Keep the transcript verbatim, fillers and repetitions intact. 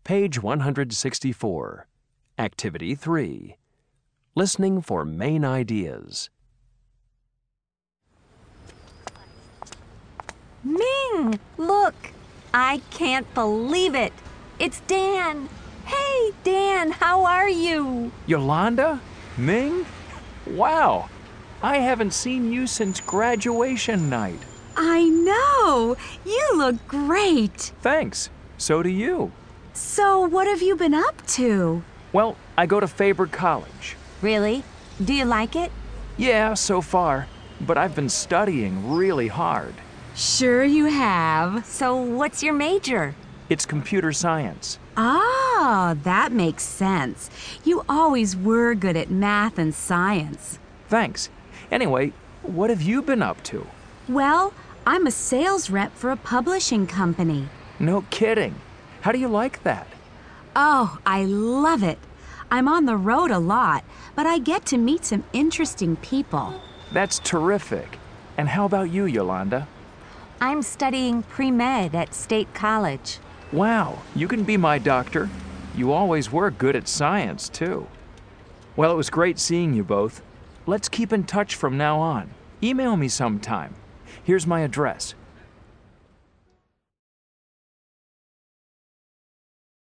Page one hundred sixty-four. Activity three. Listening for main ideas. Ming, look! I can't believe it! It's Dan! Hey, Dan, how are you? Yolanda? Ming? Wow! I haven't seen you since graduation night. I know! You look great! Thanks. So do you. So, what have you been up to? Well, I go to Faber College. Really? Do you like it? Yeah, so far. But I've been studying really hard. Sure you have. So, what's your major? It's computer science. Ah, that makes sense. You always were good at math and science. Thanks. Anyway, what have you been up to? Well, I'm a sales rep for a publishing company. No kidding. How do you like that? Oh, I love it. I'm on the road a lot, but I get to meet some interesting people. That's terrific. And how about you, Yolanda? I'm studying pre-med at State College. Wow, you can be my doctor. You always were good at science, too. Well, it was great seeing you both. Let's keep in touch from now on. Email me sometime. Here's my address.